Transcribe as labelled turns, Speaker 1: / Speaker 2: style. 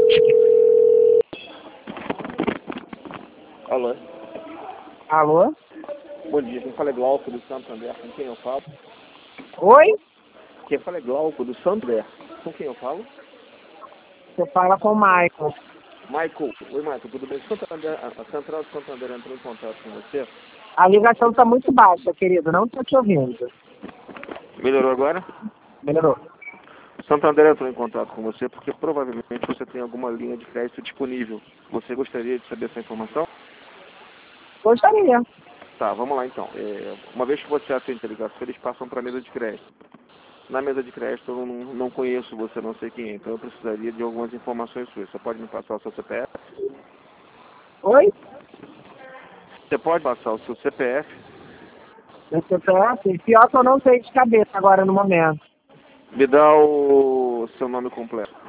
Speaker 1: Alô?
Speaker 2: Alô?
Speaker 1: Bom dia, quem fala é Glauco do Santo André, com quem eu falo?
Speaker 2: Oi?
Speaker 1: Quem fala é Glauco do Santo André, com quem eu falo?
Speaker 2: Você fala com o Michael.
Speaker 1: Michael, oi Michael, tudo bem? Santo André, a Central de Santo André entrou em contato com você?
Speaker 2: A ligação está muito baixa, querido. Não estou te ouvindo.
Speaker 1: Melhorou agora?
Speaker 2: Melhorou.
Speaker 1: Santo André entrou em contato com você porque provavelmente você tem alguma linha de crédito disponível. Você gostaria de saber essa informação?
Speaker 2: Gostaria.
Speaker 1: Tá, vamos lá então. Uma vez que você atende a ligação, eles passam para a mesa de crédito. Na mesa de crédito eu não conheço você, não sei quem é, então eu precisaria de algumas informações suas. Você pode me passar o seu CPF?
Speaker 2: Oi?
Speaker 1: Você pode passar o seu CPF?
Speaker 2: Meu CPF? Pior que eu não sei de cabeça agora no momento.
Speaker 1: Me dá o seu nome completo.